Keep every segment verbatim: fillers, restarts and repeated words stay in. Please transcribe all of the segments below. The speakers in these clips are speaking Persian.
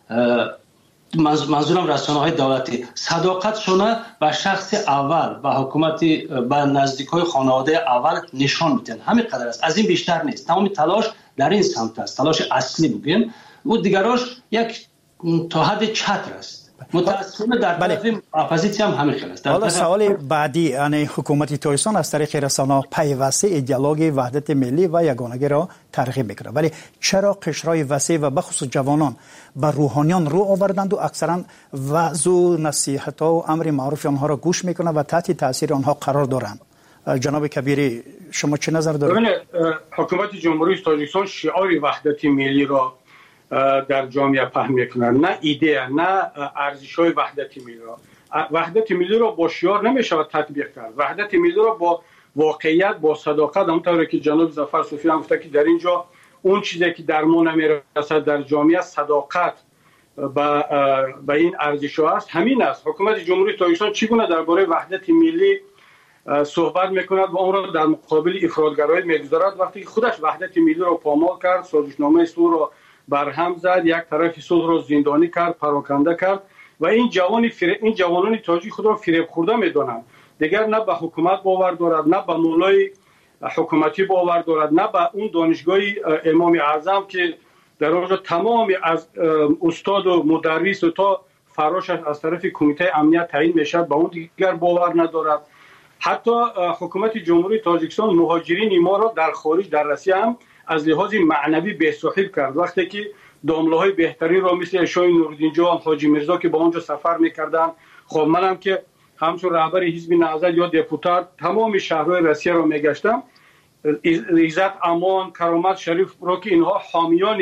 منظورم رسانه های دولتی صداقتشون به شخص اول، به حکومت، به نزدیک های خانواده اول نشان میدن. همین قدر است، از این بیشتر نیست. تمام تلاش در این سمت است، تلاش اصلی بگیم. و دیگراش یک تا حد چتر است. متاسفانه در طرف اپوزیسیون هم همین خیلی است. حالا سوال بعدی، یعنی حکومت تایسان از طریق رسانه پیوسته ایدئولوژی وحدت ملی و یگانگی را ترغیب میکنه، ولی چرا قشرهای وسیع و بخصوص جوانان به روحانیان رو آوردند و اکثرا وعظ و نصیحت و امر معروف آنها را گوش میکنه و تحت تاثیر آنها قرار دارند؟ جناب کبیری شما چه نظر دارید؟ حکومت جمهوری تاجیکستان شعار وحدت ملی را در جامعه پهن میکنن، نه ایده، نه ارزش‌های وحدت ملی را. وحدت ملی را با شعار نمیشود تطبیق کرد. وحدت ملی را با واقعیت، با صداقت، همونطوری که جناب ظفر صوفی هم گفته که در اینجا اون چیزی که در ما نمیرسد در جامعه صداقت به به این ارزش‌ها است. همین است. حکومت جمهوری تاجیکستان چگونه درباره وحدت ملی صحبت میکند و اون را در مقابل افراطگرایی میگذارد، وقتی خودش وحدت ملی را پامال کرد، سازشنامه صلح را برهم زد، یک طرف صلح را زندانی کرد، پراکنده کرد و این جوانی فریب، این جوانان تاجیک خود را فریب خورده میدانند. دیگر نه به حکومت باور دارد، نه به مولای حکومتی باور دارد، نه به اون دانشگاه امام اعظم که در آنجا تمام از استاد و مدرس و تا فراشش از طرف کمیته امنیت تعیین میشد، به اون دیگر باور ندارد. حتی حکومت جمهوری تاجیکستان مهاجرین ما را در خارج، در روسیه هم از لحاظ معنوی به‌سحب کرد. وقتی که دامله‌های بهترین را مثل شاه نوردین جان، حاجی میرزا که با اونجا سفر میکردن، خب منم که همچون رهبر حزب نهضت یا دپوتات تمام شهرهای روسیه را میگشتم، عزت، امان، کرامت شریف را که اینها حامیان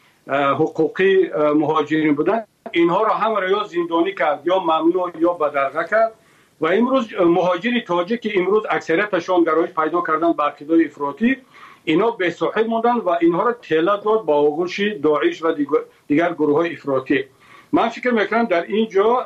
حقوقی مهاجرین بودن، اینها را هم را یا زندانی کرد یا ممنوع یا بدرقه کرد. و امروز مهاجری تاجیک که امروز اکثریتشان گرایش پیدا کردن به عقیده افراطی، اینا به صاحب موندن و اینها را تله داد با آغوش داعش و دیگر گروه های افراطی. من فکر میکنم در اینجا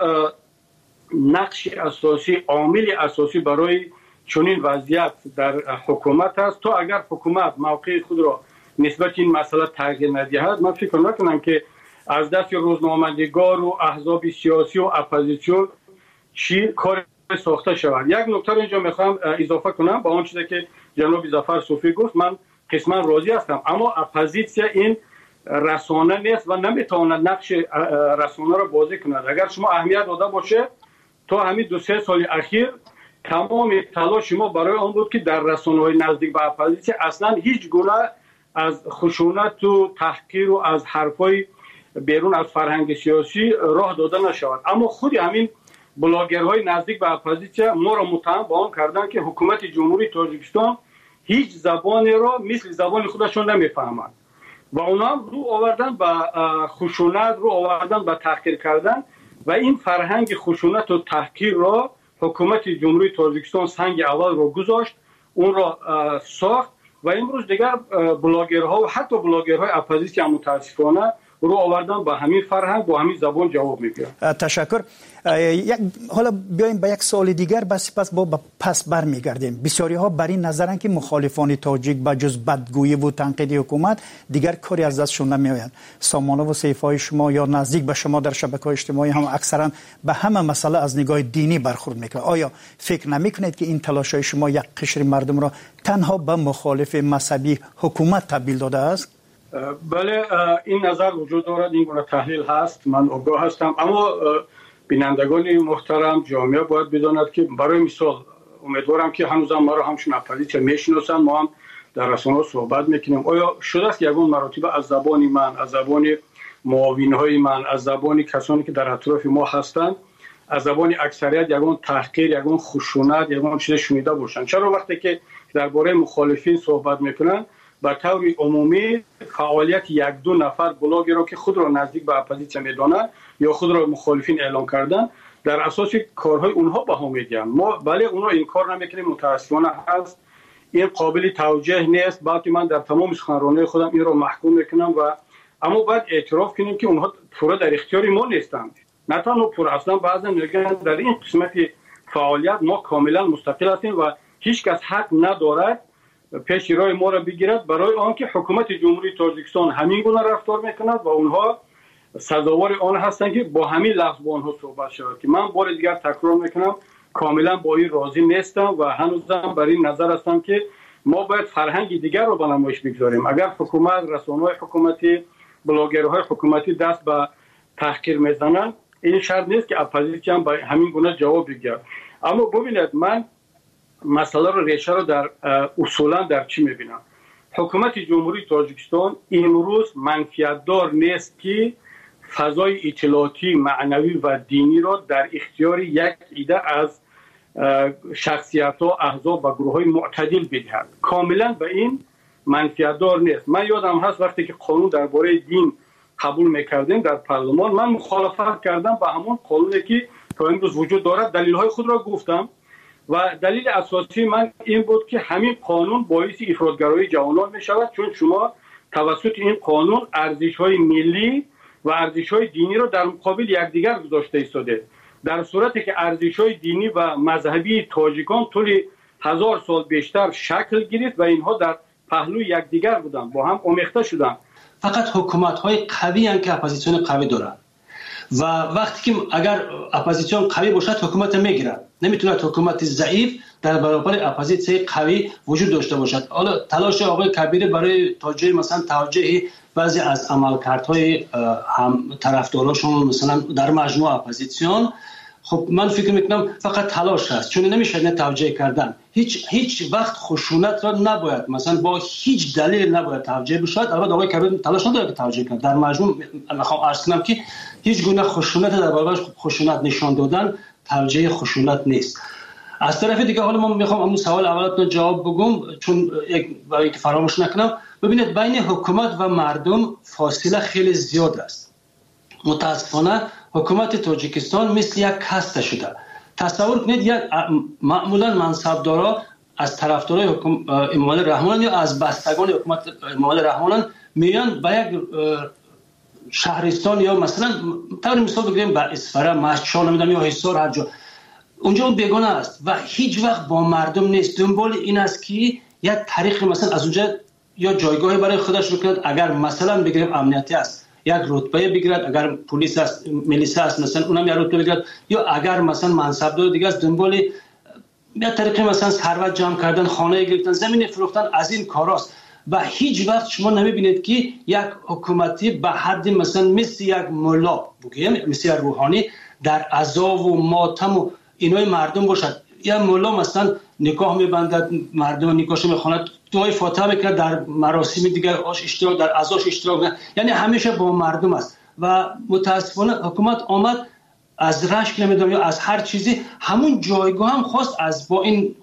نقش اساسی، عامل اساسی برای چنین وضعیت در حکومت است. تا اگر حکومت موقع خود را نسبت این مسئله تغییر ندهد، من فکر نکنم که از دست روزنامه‌نگار و احزاب سیاسی و اپوزیسیون چی کار ساخته شود. یک نکته اینجا میخوام اضافه کنم با اون چیزی که جناب ظفر صوفی گفت. من قسما راضی هستم، اما اپوزیسیون این رسانه نیست و نمیتواند نقش رسانه را بازی کند. اگر شما اهمیت داده باشه، تا همین دو سه سال اخیر تمام تلاش ما برای آن بود که در رسانه‌های نزدیک به اپوزیسیون اصلا هیچ گونه از خشونت و تحقیر و از حرفای بیرون از فرهنگ سیاسی راه داده نشود. اما خود همین بلاگرهای نزدیک به اپوزیسیون ما را متهم به آن کردند که حکومت جمهوری تاجیکستان هیچ زبانی را مثل زبان خودشون نمیفهمند و اونا رو آوردن به خشونت، رو آوردن به تحقیر کردن و این فرهنگ خشونت و تحقیر را حکومت جمهوری تاجیکستان سنگ اول را گذاشت، اون را ساخت و امروز دیگر بلاگرها و حتی بلاگرهای اپوزیسیون متاسفانه رو آوردن با همین فرهنگ، با همین زبان جواب میگیرن. تشکر. حالا بیایم به یک سوال دیگر، بس پس با پس برمیگردیم. بسیاری ها بر این نظرن که مخالفان تاجیک با جز بدگویی و تنقید حکومت دیگر کاری از دستشون نمیآید. سامانه و صحیفه‌های شما یا نزدیک به شما در شبکه‌های اجتماعی هم اکثرا به همه مسئله از نگاه دینی برخورد میکنه. آیا فکر نمیکنید که این تلاش‌های شما یک قشر مردم را تنها به مخالف مذهبی حکومت تبدیل داده است؟ بله، این نظر وجود دارد، این گونه تحلیل هست، من آگاه هستم، اما بینندگان محترم، جامعه باید بداند که برای مثال امیدوارم که هنوز هم ما را همچون اپوزیسیون میشناسن، ما هم در رسانه‌ها صحبت میکنیم. آیا شده است یگان مراتب از زبان من، از زبان معاونهای من، از زبان کسانی که در اطراف ما هستند، از زبان اکثریت یگان تحقیر، یگان خشونت، یگان چیز شنیده باشند؟ چرا وقتی که درباره مخالفین صحبت میکنن به طور عمومی فعالیت یک دو نفر بلاگر را که خود را نزدیک به اپوزیسیون میدانند یا خود را مخالفین اعلام کردن، در اساس کارهای اونها بها میدیم. ما بله اونها این کار نمیکنیم، متاسفانه هست، این قابل توجیه نیست، بلکه من در تمام سخنرانی خودم این را محکوم میکنم و اما باید اعتراف کنیم که اونها پورا در اختیار ما نیستند. نه تنها پورا، اصلا بعضا میگن در این قسمت فعالیت ما کاملا مستقل هستیم و هیچ کس حق ندارد پیش روی ما را بگیرد، برای آنکه حکومت جمهوری تاجیکستان همین گونه رفتار میکند و اونها سزاوار آن هستند که با همین لفظ با آنها صحبت شود. که من بار دیگر تکرار میکنم کاملا با این راضی نیستم و هنوزم بر این نظر هستم که ما باید فرهنگ دیگر رو به نمایش بگذاریم. اگر حکومت، رسانه‌های حکومتی، بلاگرهای حکومتی دست به تحقیر میزنن، این شرط نیست که اپوزیسیون هم به همین گونه جواب بگیرد. اما ببینید من مسئله رو ریشه رو در اصولا در چی میبینم؟ حکومت جمهوری تاجیکستان امروز منفعت دار نیست که فضای اطلاعاتی، معنوی و دینی را در اختیار یک عده از شخصیت‌ها، احزاب و گروه‌های معتدل بدهد. کاملا به این منفعت دار نیست. من یادم هست وقتی که قانون درباره دین قبول میکردیم در پارلمان، من مخالفت کردم با همون قانونی که تا امروز وجود دارد. دلیل‌های خود را گفتم و دلیل اساسی من این بود که همین قانون باعث افراطگرایی جوانان می‌شود، چون شما توسط این قانون ارزش‌های ملی و ارزش‌های دینی را در مقابل یکدیگر گذاشته ایستاده. در صورتی که ارزش‌های دینی و مذهبی تاجیکان طول هزار سال بیشتر شکل گرفت و اینها در پهلوی یکدیگر بودن، با هم آمیخته شدن. فقط حکومت‌های قوی هستند که اپوزیسیون قوی دارند و وقتی که اگر اپوزیسیون قوی باشد حکومت میگیرد، نمیتونه حکومت ضعیف در برابر اپوزیسیون قوی وجود داشته باشد. حالا تلاش آقای کبیر برای توجیه مثلا توجیه بعضی از عملکردهای هم طرفداراشون مثلا در مجموعه اپوزیسیون، خب من فکر میکنم فقط تلاش است، چون نمیشه نه توجیه کردن. هیچ هیچ وقت خشونت را نباید مثلا با هیچ دلیل نباید توجیه بشود. البته آقای کبیر تلاش نداره که توجیه کنه. در مجموع میخوام عرض کنم که هیچ گونه خشونت در برابر خشونت نشان دادن توجیه خشونت نیست. از طرف دیگه حالا من میخوام همون سوال اولتون جواب بگم، چون یک برای که فراموش نکنم. ببینید بین حکومت و مردم فاصله خیلی زیاد است. متاسفانه حکومت تاجیکستان مثل یک کاسته شده. تصور کنید یک معمولا منصبدارا از طرفدارای امام رحمان یا از بستگان حکومت امام رحمان میان به یک شهرستان یا مثلا طور مثال بگیریم به اسفره، مشهد نمیدونم یا حصار، هر جا اونجا اون بیگانه است و هیچ وقت با مردم نیست. دنبال این است که یک طریق مثلا از اونجا یا جایگاهی برای خودش بکند. اگر مثلا بگیریم امنیتی است یک رتبه بگیرد، اگر پلیس است، میلیسا است مثلا اونم یک رتبه بگیرد، یا اگر مثلا منصبدار دیگه است دنبال یک طریق مثلا ثروت جمع کردن، خانه گرفتن، زمین فروختن، از این کاراست. و هیچ وقت شما نمیبینید که یک حکومتی به حد مثلا مثل یک ملا بگیم مثل یک روحانی در عذاب و ماتم و اینای مردم باشد. یا ملا مثلا نکاح میبندد، مردم نکاحش میخواند، دعای فاتحه میکنه، در مراسم دیگر آش اشتراک، در عزاش اشتراک نه. یعنی همیشه با مردم است و متاسفانه حکومت آمد از رشک نمیدونم یا از هر چیزی همون جایگاه هم خواست از با این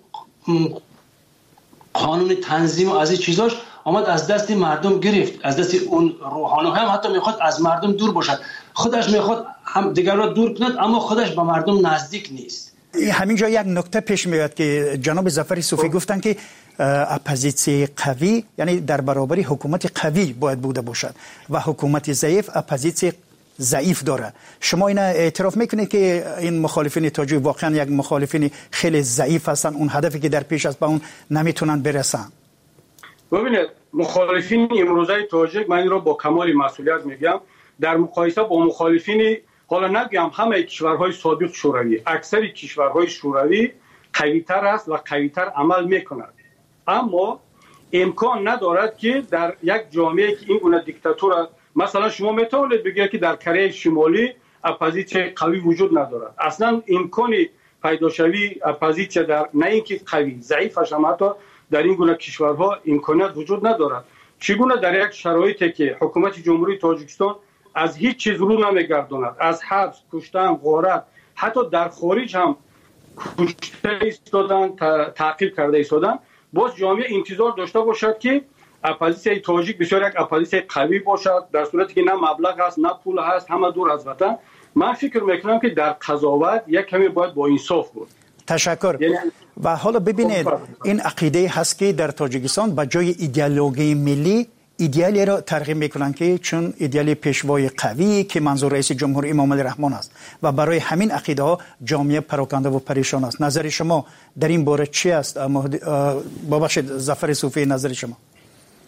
قانون تنظیم و از این چیزاش آمد از دست مردم گرفت، از دست اون روحانی هم حتی میخواد از مردم دور باشد. خودش میخواد هم دیگر را دور کند اما خودش با مردم نزدیک نیست. همینجا یک نکته پیش میاد که جناب ظفر صوفی گفتن که اپوزیسیون قوی یعنی در برابر حکومت قوی باید بوده باشد و حکومت ضعیف اپوزیسیون ضعیف داره. شما اینا اعتراف میکنید که این مخالفین تاجیک واقعا یک مخالفین خیلی ضعیف هستن، اون هدفی که در پیش است به اون نمیتونن برسن؟ ببینید مخالفین امروزه تاجیک، من این رو با کمال مسئولیت میگم، در مقایسه با مخالفین حالا نگم همه کشورهای سابق شوروی، اکثر کشورهای شوروی قوی‌تر است و قوی‌تر عمل میکند، اما امکان ندارد که در یک جامعه که این گونه دیکتاتور، مثلا شما میتونید بگید که در کره شمالی اپوزیسیون قوی وجود ندارد. اصلا امکانی پیدا شوی اپوزیسیون در نه اینکه قوی، ضعیفش هم حتی در این گونه کشورها امکانات وجود ندارد. چگونه در یک شرایطی که حکومت جمهوری تاجیکستان از هیچ چیز رو نمیگرداند، از حبس، کشتن، غارت، حتی در خارج هم کشته ایستادن، تعقیب کرده ایستادن، باز جامعه انتظار داشته باشد که اپوزیسیون تاجیک بسیار یک اپوزیسیون قوی باشد، در صورتی که نه مبلغ هست نه پول هست، همه دور از وطن. من فکر میکنم که در قضاوت یک کمی باید با انصاف بود. تشکر. یعنی و حالا ببینید این عقیده هست که در تاجیکستان با جای ایدئولوژی ملی ایدئالی را ترغیب میکنن که چون ایدئال پیشوای قوی که منظور رئیس جمهور امام رحمان است و برای همین عقیده ها جامعه پراکنده و پریشان است. نظر شما در این باره چی است؟ بابخشید ظفر صوفی، نظر شما؟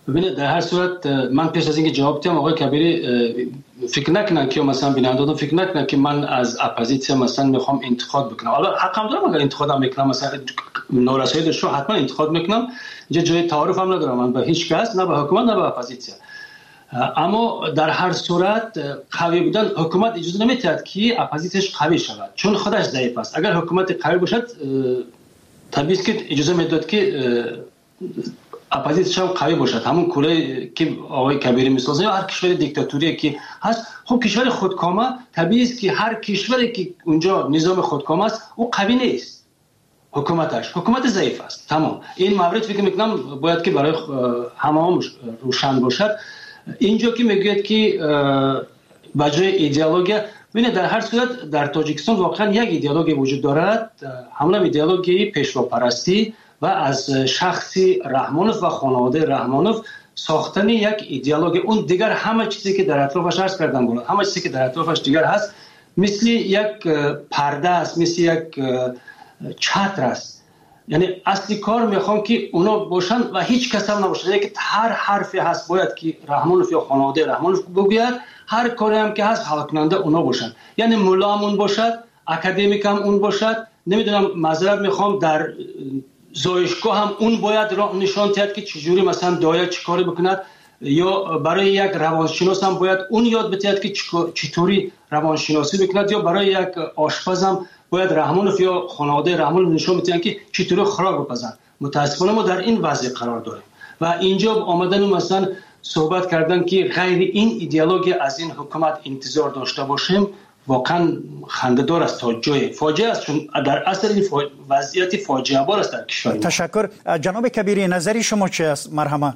ببینید در هر صورت من پیش از اینکه جواب بدم آقای کبیری فکر نکنن که مثلا بینندگان فکر نکنن که من از اپوزیسیون مثلا میخوام انتقاد بکنم. حالا حقم دارم اگر انتقادم میکنم مثلا نارسایی داشته حتما انتقاد میکنم. اینجا جای تعارف هم ندارم من به هیچ کس، نه به حکومت نه به اپوزیسیون. اما در هر صورت قوی بودن حکومت اجازه نمیدهد که اپوزیسیونش قوی شود چون خودش ضعیف است. اگر حکومت قوی باشد طبیعی است که اجازه میداد که اپوزیسیون قوی باشد. همون کره که آقای کبیری میسازه یا هر کشور دیکتاتوری که هست، خب کشور خودکامه طبیعی است که هر کشوری که اونجا نظام خودکامه است او قوی نیست، حکومتش حکومت ضعیف است. تمام این مورد فکر میکنم باید که برای همه روشن باشد. اینجا که میگوید که بجای ایدئولوژی، ببینید در هر صورت در تاجیکستان واقعا یک ایدئولوژی وجود دارد، همون ایدئولوژی پیشواپرستی و از شخصی رحمانوف و خانواده رحمانوف ساختن یک ایدئولوژی. اون دیگر همه چیزی که در اطرافش عرض کردم بود، همه چیزی که در اطرافش دیگر هست مثل یک پرده است، مثل یک چتر است. یعنی اصلی کار میخوام که اونا باشن و هیچ کس هم نباشه. یعنی که هر حرفی هست باید که رحمانوف یا خانواده رحمانوف بگوید، هر کاری هم که هست حل کننده اونا باشن. یعنی مولا هم اون باشد، اکادمیک هم اون باشد، نمیدونم معذرت میخوام در زایشگاه هم اون باید راه نشان دهد که چجوری مثلا دایا چیکاری بکند، یا برای یک روانشناس هم باید اون یاد بدهد که چطوری روانشناسی بکند، یا برای یک آشپز هم باید رحمانوف یا خانواده رحمانوف نشون بدهند که چطوری خوراک بپزن. متاسفانه ما در این وضع قرار داریم و اینجا آمدن مثلا صحبت کردن که غیر این ایدئولوژی از این حکومت انتظار داشته باشیم واقعا خنده‌دار است تا جای فاجعه است، چون در اصل این فاج... وضعیت فاجعه بار است در کشور. تشکر. جناب کبیری نظری شما چه است؟ مرحبا.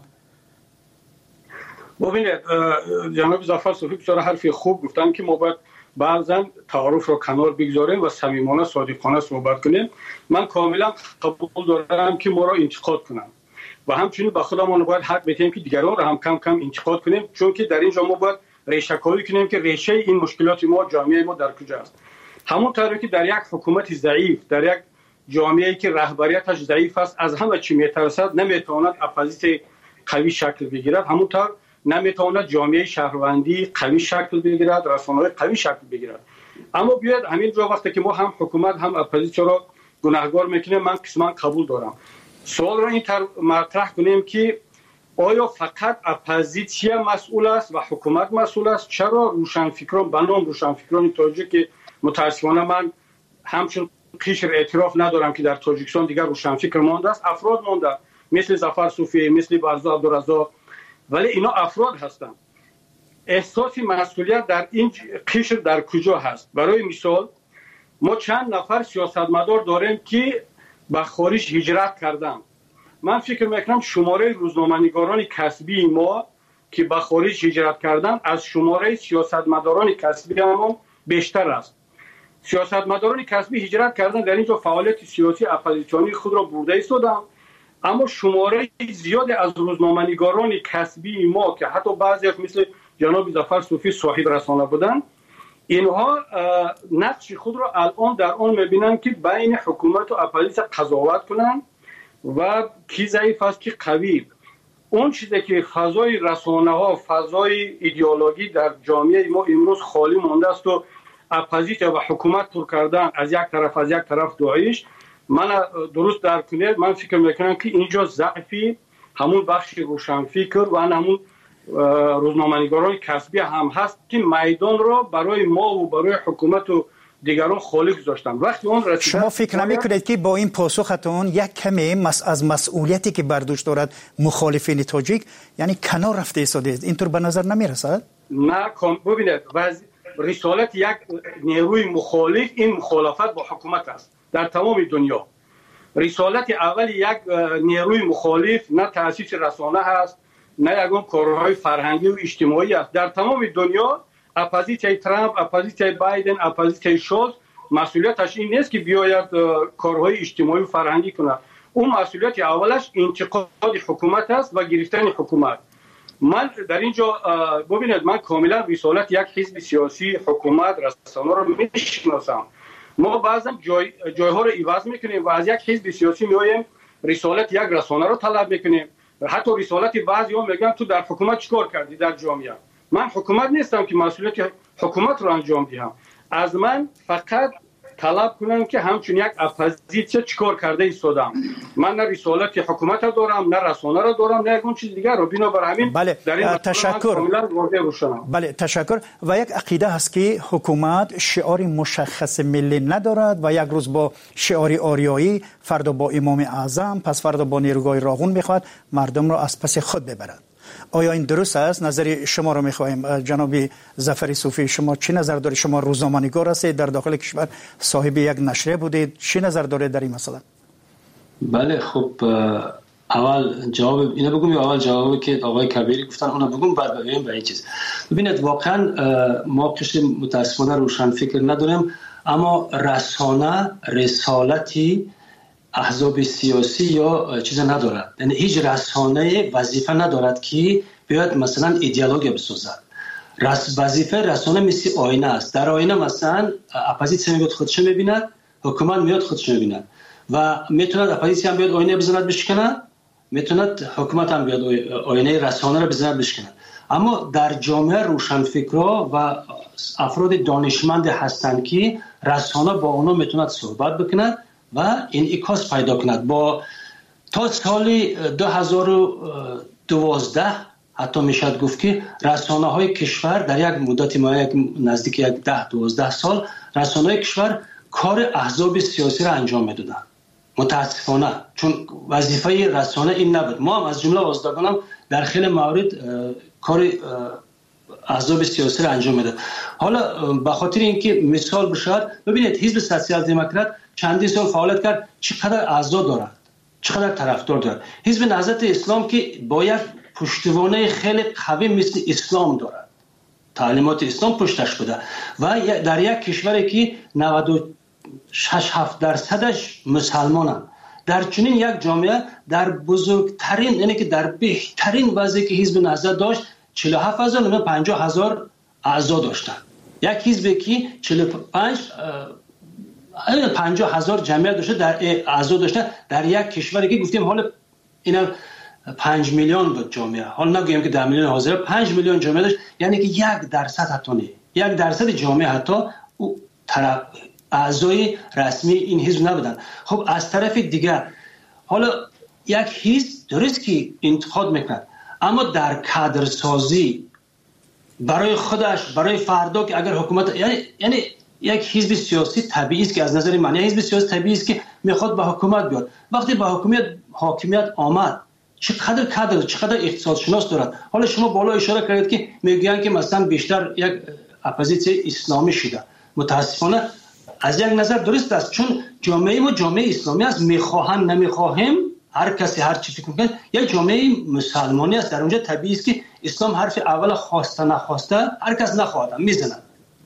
ببینید جناب ظفر صوفی بسیار حرفی خوب گفتن که ما باید بعضا تعارف رو کنار بگذاریم و صمیمانه صادقانه صحبت کنیم. من کاملا قبول دارم که ما را انتقاد کنن و همچنین به خودمان باید حق بدیم که دیگران را هم کم کم انتقاد کنیم، چون که در اینجا ما باید ریشه کاری کنیم که ریشه این مشکلات ما جامعه ما در کجا است. همونطوری که در یک حکومت ضعیف، در یک جامعه‌ای که رهبریتش ضعیف است، از همه چی میترسد، نمیتواند اپوزیسیون قوی شکل بگیرد، همونطور نمیتواند جامعه شهروندی قوی شکل بگیرد، رسانه‌های قوی شکل بگیرد. اما بیاید همین جا وقتی که ما هم حکومت هم اپوزیسیون را گناهکار میکنیم، من قسما قبول دارم. سوال را این طور مطرح کنیم که آیا فقط اپوزیسیون مسئول است و حکومت مسئول است؟ چرا روشنفکران به نام روشنفکران تاجیک که متاسفانه من همچون قشر اعتراف ندارم که در تاجیکستان دیگر روشنفکر مانده است، افراد مانده مثل ظفر صوفی، مثل برزا عبدالرزاق، ولی اینا افراد هستند. احساس مسئولیت در این قشر در کجا هست؟ برای مثال ما چند نفر سیاستمدار داریم که به خارج هجرت کردن. من فکر میکنم شماره روزنامه‌نگاران کسبی ما که به خارج هجرت کردن از شماره سیاستمداران کسبی همون بیشتر است. سیاستمداران کسبی هجرت کردن، در اینجا فعالیت سیاسی اپوزیسیونی خود را برده ایستادن، اما شماره زیاد از روزنامه‌نگاران کسبی ما که حتی بعضی مثل جناب ظفر صوفی صاحب رسانه بودن، اینها نقش خود را الان در آن می‌بینن که بین حکومت و اپوزیسیون قضاوت کنن و کی ضعیف است کی قوی. اون چیزی که فضای رسانه‌ها، فضای ایدئولوژی در جامعه ما امروز خالی مانده است و اپوزیسیون و حکومت پر کردن از یک طرف از یک طرف داعش، من درست در کنید من فکر میکنم که اینجا ضعفی همون بخش روشنفکر و همون روزنامه‌نگاران کسبی هم هست که میدان را برای ما و برای حکومت و دیگران خالی گذاشتن. وقتی اون رسیدن، شما فکر نمی‌کنید که با این پاسختون یک کمی مس از مسئولیتی که بر دوش دارد مخالفین تاجیک یعنی کنار رفته ایستاده، اینطور به نظر نمی‌رسد؟ نه، ببینید رسالت یک نیروی مخالف این مخالفت با حکومت است در تمام دنیا. رسالت اول یک نیروی مخالف نه تأسیس رسانه هست، نه یگان کارهای فرهنگی و اجتماعی است. در تمام دنیا اپوزیسیون ترامپ، اپوزیسیون بایدن، اپوزیسیون شولز مسئولیتش این نیست که بیاید کارهای اجتماعی و فرهنگی کنه. اون مسئولیت اولش انتقاد حکومت است و گرفتن حکومت. من در اینجا ببینید من کاملا رسالت یک حزب سیاسی، حکومت، رسانه رو میشناسم. ما بعضا جای جایها رو عوض میکنیم و از یک حزب سیاسی میایم رسالت یک رسانه رو طلب میکنیم، حتی رسالت بعضی‌ها میگن تو در حکومت چیکار کردی در جامعه. من حکومت نیستم که مسئولیت حکومت رو انجام دهم. از من فقط طلب کنن که همچون یک اپوزیسیون چیکار کرده ایستادم. من نه رسالت حکومت رو دارم، نه رسانه رو دارم، نه اون چیز دیگر رو. بنابر همین بله. در این تشکر. بله تشکر. و یک عقیده هست که حکومت شعار مشخص ملی ندارد و یک روز با شعار آریایی، فردا با امام اعظم، پس فردا با نیروگاه راغون میخواد مردم را از پس خود ببرد. آیا این درست است؟ نظر شما رو میخواهیم. جناب ظفر صوفی، شما چی نظر دارید؟ شما روزنامه‌نگار هستید، در داخل کشور صاحب یک نشریه بودید، چی نظر دارید در این مسئله؟ بله خب اول جواب اینا بگم یا اول جوابی که آقای کبیری گفتن اونا بگم بعد بگیم به این چیز. ببینید واقعا ما کسی متاسفانه روشن فکر نداریم، اما رسانه رسالتی احزاب سیاسی یا چیز ندارد. یعنی هیچ رسانه وظیفه ندارد که بیاد مثلا ایدئولوژی بسازد. رس وظیفه رسانه مثل آینه است. در آینه مثلا اپوزیسیون میاد خودش میبیند، حکومت میاد خودش میبیند و میتوند اپوزیسیون بیاد آینه بزند بشکنه، میتوند حکومت هم بیاد آینه رسانه رو بزند بشکنه. اما در جامعه روشنفکرا و افراد دانشمند هستند که رسانه با اونا میتوند صحبت بکند و انعکاس پیدا کند. با تا سال دو هزار و دوازده حتی میشد گفت که رسانه های کشور در یک مدت ما یک نزدیک یک ده دوازده سال رسانه های کشور کار احزاب سیاسی را انجام میدادند. متاسفانه چون وظیفه رسانه این نبود. ما هم از جمله آزادگانم در خیلی موارد کار احزاب سیاسی را انجام میداد. حالا به خاطر اینکه مثال بشود، ببینید حزب سوسیال دموکرات چندی سال فعالیت کرد، چقدر اعضا دارد، چقدر طرفدار دارد. حزب نهضت اسلام که با یک پشتوانه خیلی قوی مثل اسلام دارد، تعلیمات اسلام پشتش بوده و در یک کشوری که نود و شش هفت درصدش مسلمانند، در چنین یک جامعه در بزرگترین یعنی که در بهترین وضعی که حزب نهضت داشت چهل و هفت هزار نه پنجاه هزار اعضا داشتند. یک حزبی که چهل و پنج پنجاه هزار جمعیت داشته در اعضا داشته در یک کشوری که گفتیم حالا اینا پنج میلیون بود جامعه، حالا نگویم که ده میلیون حاضر، پنج میلیون جامعه داشت، یعنی که یک درصد حتی نه یک درصد جامعه حتی طرف اعضای رسمی این حزب نبودن. خب از طرف دیگر حالا یک حزب درست که انتخاب میکند، اما در کادرسازی برای خودش برای فردا که اگر حکومت یعنی یعنی یک حزب سیاسی طبیعی است که از نظر من حزب سیاسی طبیعی است که میخواد به حکومت بیاد. وقتی به حکومت حاکمیت آمد چقدر کادر چقدر اقتصاد شناس دارد. حالا شما بالا اشاره کردید که میگن که مثلا بیشتر یک اپوزیسیون اسلامی شده. متاسفانه از یک نظر درست است، چون جامعه ما جامعه اسلامی است، میخواهیم نمیخواهیم هر کسی هر چی فکر کنه یک جامعه مسلمانی است. در اونجا طبیعی است که اسلام حرف اول خواسته نخواسته هر کس نخواهد میزند.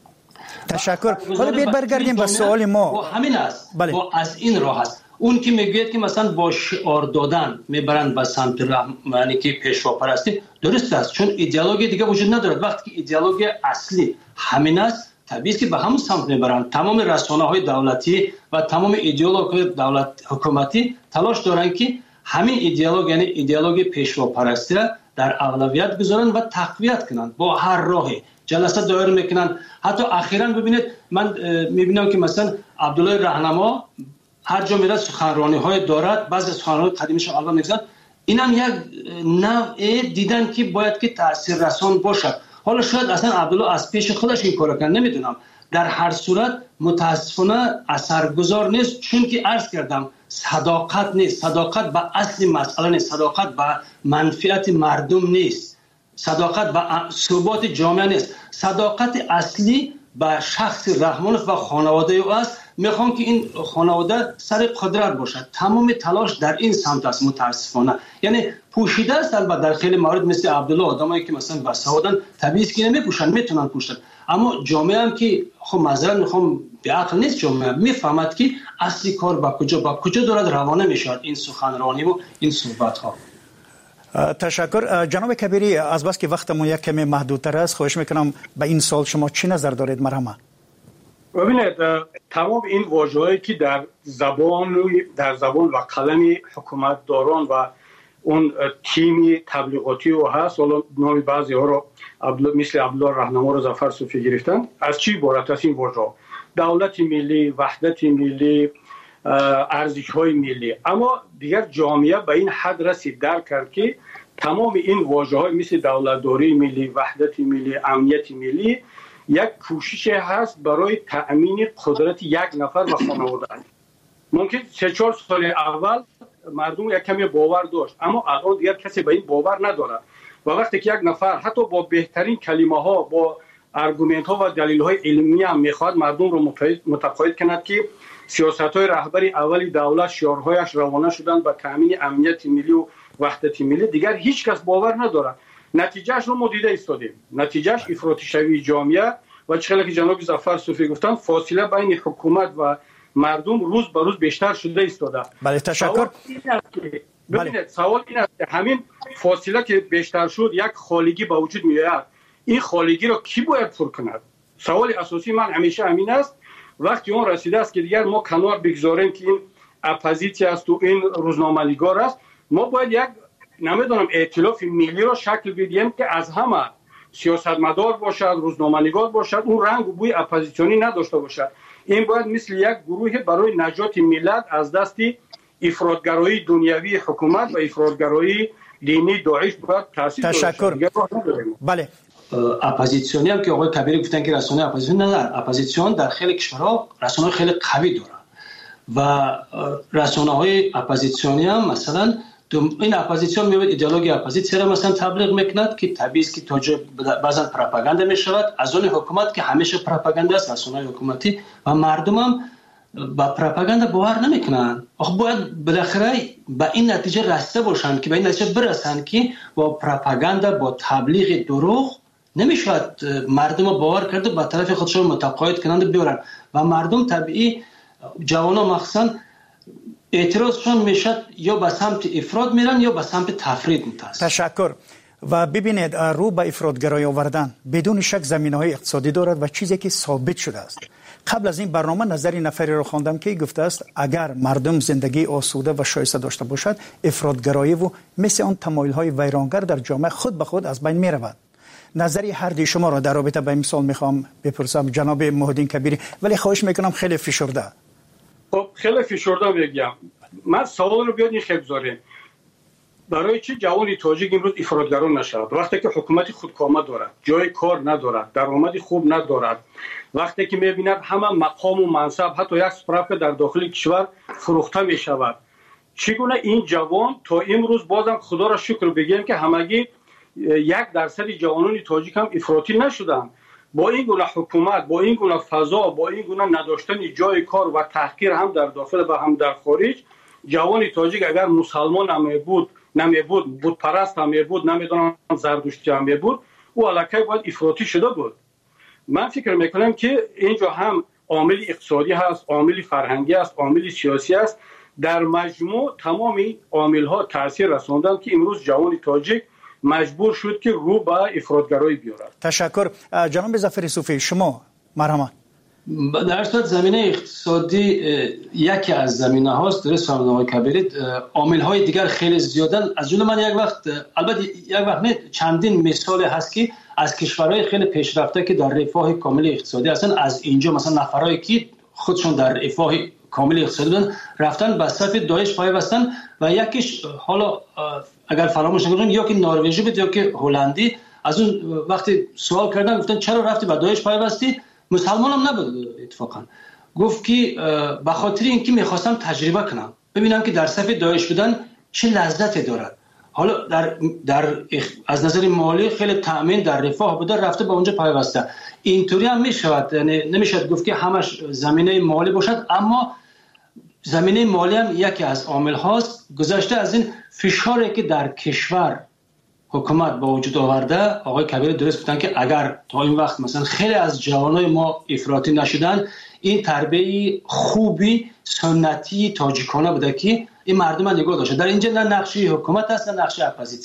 تشکر. حالا بیاید برگردیم به سوال ما. با همین است. بله. با از این راه است. اون که میگوید که مثلا با شعار دادن میبرند به سمت یعنی که پیشوا پرستی، درست است، چون ایدئولوژی دیگه وجود ندارد. وقتی که ایدئولوژی اصلی همین است طبیعی است که به همون سمت میبرند. تمام رسانه های دولتی و تمام ایدئولوژی دولت حکومتی تلاش دارند که همین ایدئولوژی یعنی ایدئولوژی پیشوا پرستی را در اولویت گذارند و تقویت کنند. با هر راهی جلسه دایر میکنند. حتی اخیراً ببینید من میبینم که مثلا عبدالله راهنما هر جا میره سخنرانی های دارد، بعضی سخنرانی قدیمیش الان میگذارد، این هم یک نوع دیدن که باید که تاثیر رسان باشد. حالا شاید اصلا عبدالله از پیش خودش این کارو کنه، نمیدونم. در هر صورت متاسفانه اثرگذار نیست، چون که عرض کردم صداقت نیست. صداقت به اصل مسئله نیست، صداقت به منفعت مردم نیست، صداقت به ثبات جامعه نیست. صداقت اصلی به شخص رحمانوف و خانواده او است. میخوام که این خانواده سر قدرت باشد. تمام تلاش در این سمت است. متاسفانه یعنی پوشیده است. البته در خیلی موارد مثل عبدالله آدمایی که مثلا بسودن طبیعی است که نمیپوشن، میتونن پوشن، اما جامعه هم که خب معذرت میخوام به عقل نیست، جامعه میفهمد که اصلی کار با کجا با کجا دارد روانه میشود این سخنرانی و این صحبت ها. تشکر. جناب کبیری، از بس که وقتمون یک کمی محدودتر است، خواهش میکنم به این سال شما چی نظر دارید؟ مرحبا. ببینید تمام این واژه‌هایی که در زبان در زبان و قلم حکومتداران و اون تیمی تبلیغاتی او هست، حالا نام بعضی ها رو مثل عبدالله راهنما رو ظفر صوفی گرفتن. از چی عبارت است این واژه؟ دولت ملی، وحدت ملی، ارزش های ملی. اما دیگر جامعه به این حد رسید درک کرد که تمام این واژه های مثل دولتداری ملی، وحدت ملی، امنیت ملی یک کوشش هست برای تأمین قدرت یک نفر و خانواده. ممکن سه چهار سال اول مردم یک کمی باور داشت، اما الان دیگر کسی به این باور نداره. و وقتی که یک نفر حتی با بهترین کلمه ها، با ارگومنت ها و دلیل های علمی هم میخواد مردم رو متقاعد کند که سیاست های رهبری اولی دولت شعارهایش روانه شدن به تامین امنیت ملی و وحدت ملی، دیگر هیچ کس باور نداره. نتیجهش رو ما دیده ایستادیم. نتیجهش افراطی شوی جامعه و چقدر که جناب ظفر صوفی گفتن فاصله بین حکومت و مردم روز به روز بیشتر شده ایستاده. بله تشکر. ببینید سوال این است که همین فاصله که بیشتر شد یک خالگی به وجود میاد. این خالگی رو کی باید پر کند؟ سوال اساسی من همیشه همین است. وقتی اون رسیده است که دیگر ما کنار بگذاریم که این اپوزیسیون است و این روزنامه‌نگار است، ما باید یک نمیدونم ائتلاف ملی رو شکل بدیم که از همه سیاستمدار باشد، روزنامه‌نگار باشد، اون رنگ و بوی اپوزیسیونی نداشته باشد. این باید مثل یک گروه برای نجات ملت از دست افراطگرایی دنیوی حکومت و افراطگرایی دینی داعش باید تأسیس بشه. تشکر. بله اپوزیسیونی هم که آقای کبیری گفتن که رسانه اپوزیسیون نه، اپوزیسیون در خیلی کشورها رسانه خیلی قوی داره و رسانه‌های اپوزیسیونی هم مثلا این اپوزیسیون میاد ایدئولوژی اپوزیسیون را مثلا تبلیغ میکند که طبیعی است که توجه بعضا پروپاگاندا میشود از اون حکومت که همیشه پروپاگاندا است، رسانه‌های حکومتی و مردم هم با پروپاگاندا باور نمیکنن. آخه باید بالاخره به این نتیجه رسیده باشند که به این نتیجه برسند که با پروپاگاندا با تبلیغ دروغ نمیشود مردم باور کرده به طرف خودشون متقاعد کنند بیارن و مردم طبیعی جوانان مخصوصا اعتراضشون میشد یا به سمت افراط میرن یا به سمت تفرید متاسف. تشکر. و ببینید رو به افراطگرایی آوردن بدون شک زمینه‌های اقتصادی دارد و چیزی که ثابت شده است. قبل از این برنامه نظری نفری رو خواندم که گفته است اگر مردم زندگی آسوده و شایسته داشته باشد افراطگرایی و مثل آن تمایل‌های ویرانگر در جامعه خود به خود از بین می‌رود. نظری هر دی شما را در رابطه با این مثال میخوام بپرسم جناب محی‌الدین کبیری، ولی خواهش میکنم خیلی فشرده. خب خیلی فشرده بگم. من سوال رو بیاد این خیلی بذاریم. برای چه جوانی تاجیک امروز افراطگران نشود وقتی که حکومت خودکامه دارد، جای کار ندارد، درآمد خوب ندارد، وقتی که میبیند همه مقام و منصب حتی یک سپراف در داخل کشور فروخته میشود، چگونه این جوان تا امروز بازم خدا را شکر بگیم که همگی یک درصد جوانان تاجیک هم افراطی نشدن؟ با این گونه حکومت، با این گونه فضا، با این گونه نداشتن جای کار و تحقیر هم در داخل و هم در خارج، جوان تاجیک اگر مسلمان هم بود نمی بود، بود پرست هم بود، نمیدونم زردشتی هم بود، او علاقه باید افراطی شده بود. من فکر میکنم که اینجا هم عامل اقتصادی هست، عامل فرهنگی است، عامل سیاسی است. در مجموع تمامی عامل ها تاثیر رساندند که امروز جوان تاجیک مجبور شد که رو به افراطگرایی بیارد. تشکر. جناب ظفر صوفی شما مرحمت. در صورت زمینه اقتصادی یکی از زمینه هاست، درست فرمودید آقای کبیری. عامل های دیگر خیلی زیادن، از جمله من یک وقت البته یک وقت نه چندین مثال هست که از کشورهای خیلی پیشرفته که در رفاه کامل اقتصادی هستن، از اینجا مثلا نفرایی که خودشون در رفاه کامل اقتصادی بودن رفتن به صف داعش پیوستن و یکیش حالا اگر فراموش نکنیم یا که نروژی بود یا که هلندی، از اون وقتی سوال کردن گفتن چرا رفتی به داعش پیوستی؟ مسلمان هم نبود اتفاقا، گفت که به خاطر اینکه میخواستم تجربه کنم ببینم که در صف داعش بودن چه لذتی دارد. حالا در در از نظر مالی خیلی تأمین در رفاه بوده، رفته به اونجا پیوسته. اینطوری هم میشود، یعنی نمیشود گفت که همش زمینه مالی باشد، اما زمینه مالی هم یکی از عامل هاست. گذشته از این فشاری که در کشور حکومت با وجود آورده، آقای کبیر درست گفتن که اگر تا این وقت مثلا خیلی از جوانای ما افراطی نشدن، این تربیت خوبی سنتی تاجیکانه بوده که این مردم نگاه داشته. در اینجا نه نقشی حکومت است نه نقشی اپوزیسیون.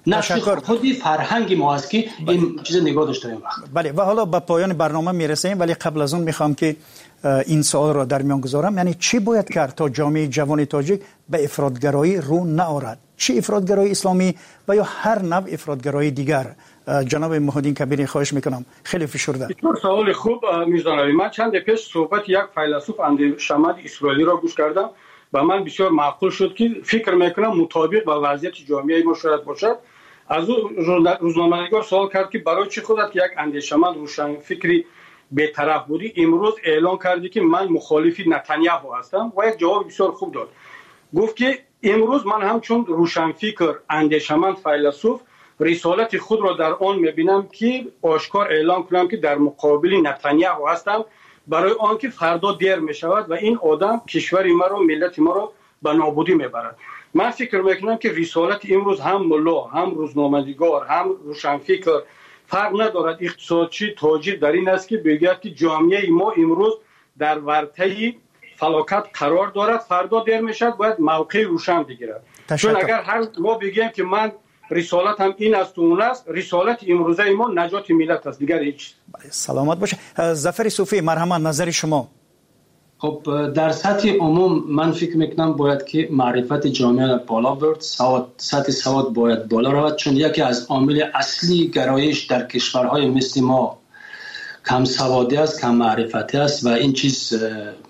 نقش خودی فرهنگ ما است که این چیز نگاه داشته ایم. بله و حالا به پایان برنامه میرسیم، ولی قبل از اون میخوام که این سوال را در میان گذارم، یعنی چی باید کرد تا جامعه جوان تاجیک به افراطگرایی رو نآورد؟ چی افراطگرایی اسلامی و یا هر نوع افراطگرایی دیگر؟ جناب محمدین کبیری خواهش میکنم، خیلی فشرده. سوال خوب میزنید. من چند پیش صحبت یک فیلسوف اندیشمند اسرائیلی را گوش کردم و من بسیار معقول شد که فکر میکنم مطابق با وضعیت جامعه ما شاید باشد. از او روزنامه‌نگار سوال کرد که برای چی خودت که یک اندیشمند روشن فکری بی‌طرف بودی امروز اعلان کردی که من مخالف نتانیاهو هستم؟ و یک جواب بسیار خوب داد. گفت که امروز من همچون روشن فکر اندیشمند فیلسوف رسالت خود را در آن میبینم که آشکار اعلان کنم که در مقابل نتانیاهو هستم، برای آنکه فردا دیر میشود و این آدم کشور ما رو، ملت ما رو به نابودی میبرد. من فکر میکنم که رسالت امروز هم ملا، هم روزنامه‌نگار، هم روشنفکر فرق ندارد، اقتصادچی، تاجر، در این است که بگوید که جامعه ما امروز در ورطه فلاکت قرار دارد، فردا دیر میشد باید موقع روشن بگیرد. چون اگر هر ما بگیم که من رسالت هم این است و اون است، رسالت امروزه ما نجات ملت است، دیگر هیچ. سلامت باشه. ظفر صوفی، مرحمت، نظر شما. خب در سطح عموم من فکر میکنم باید که معرفت جامعه بالا برد، سواد، سطح سواد باید بالا رود، چون یکی از عامل اصلی گرایش در کشورهای مثل ما کم سوادی است، کم معرفتی است و این چیز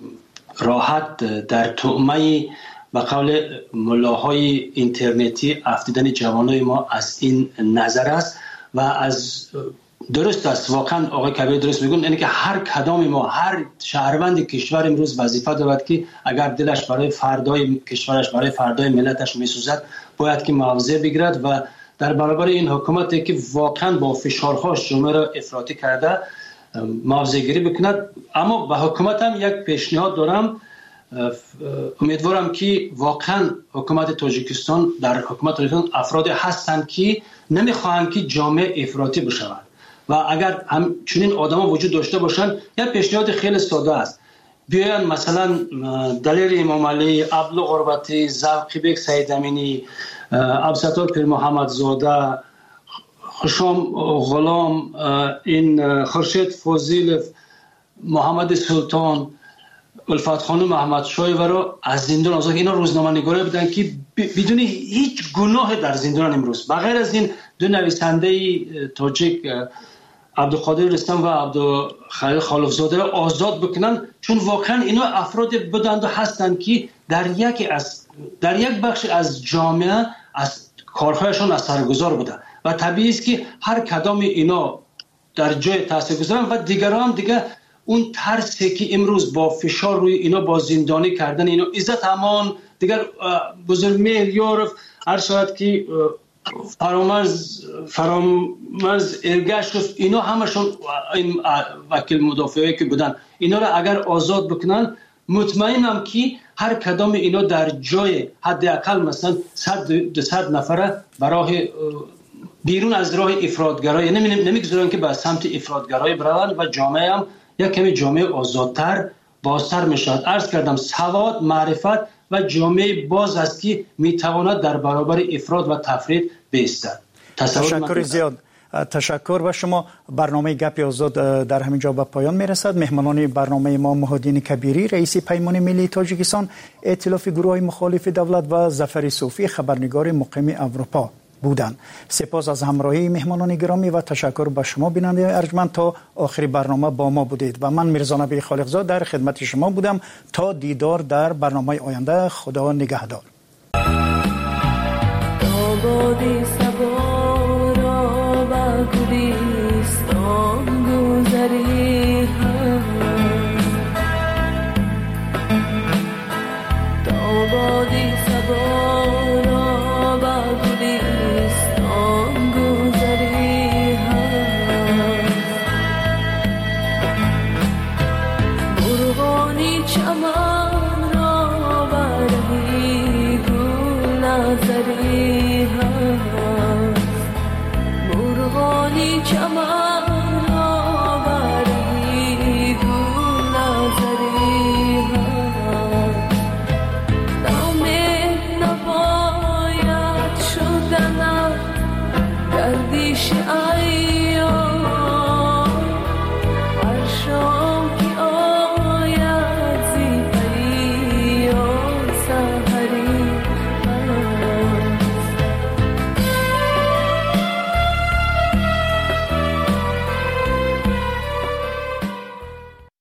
راحت در طعمه و قول ملاهای اینترنتی افتیدن جوانای ما از این نظر است و از درست است. واقعا آقای کبیر درست میگن، یعنی که هر کدام ما، هر شهروند کشور امروز وظیفه دارد که اگر دلش برای فردای کشورش، برای فردای ملتش میسوزد، باید که مواضع بگیرد و در برابر این حکومتی که واقعا با فشارهاش جامعه را افراطی کرده مواضع گیری بکند. اما به حکومت هم یک پیشنهاد دارم، امیدوارم که واقعا حکومت تاجیکستان، در حکومت تاجیکستان افراد هستند که نمیخواهند که جامعه افراطی بشود و اگر هم چنین آدما وجود داشته باشند، یک پیشنهاد خیلی ساده است، بیاین مثلا دلیر امام علی، عبدالله غربتی، ذوقی بیگ سید امینی، عبدالستار پیر محمد زاده، خشام غلام، این خورشید فوزیل، محمد سلطان، الفت خانم احمد شای و رو از زندان آزاد، اینا روزنامه‌نگاری بودن که بدون هیچ گناه در زندان امروز. بغیر از این دو نویسنده تاجیک عبدالقادر رستم و عبدالخلیل خالق‌زاده را آزاد بکنن، چون واقعا اینا افراد بودند و هستند که در یک از در یک بخش از جامعه از کارهایشان اثرگذار بودند و طبیعی است که هر کدام اینا در جای تاثیرگذارن و دیگران دیگه اون ترسی که امروز با فشار روی اینا با زندانی کردن اینا، عزت امان دیگر بزرگ مهر یارف هر شاید که فرامرز فرامرز ارگشت گفت، اینا همشون این وکیل مدافعی که بودن، اینا را اگر آزاد بکنن مطمئنم که هر کدام اینا در جای حداقل مثلا صد دویست نفره برای بیرون از راه افراطگرایی نمیگذارن که به سمت افراطگرایی بروند و جامعه هم یک کمی جامعه آزادتر بازتر میشود. عرض کردم سواد، معرفت و جامعه باز است که میتواند در برابر افراط و تفرید بایستد. تشکر زیاد. تشکر و شما. برنامه گپ آزاد در همین جا به پایان میرسد. مهمانان برنامه ما محمدین کبیری، رئیس پیمان ملی تاجیکستان، ائتلاف گروه‌های مخالف دولت و ظفر صوفی، خبرنگار مقیم اروپا بودند. سپاس از همراهی مهمانان گرامی و تشکر به شما بیننده ارجمند تا آخری برنامه با ما بودید و من میرزا نبی خالقزاد در خدمت شما بودم. تا دیدار در برنامه آینده، خدا نگهدار. Chama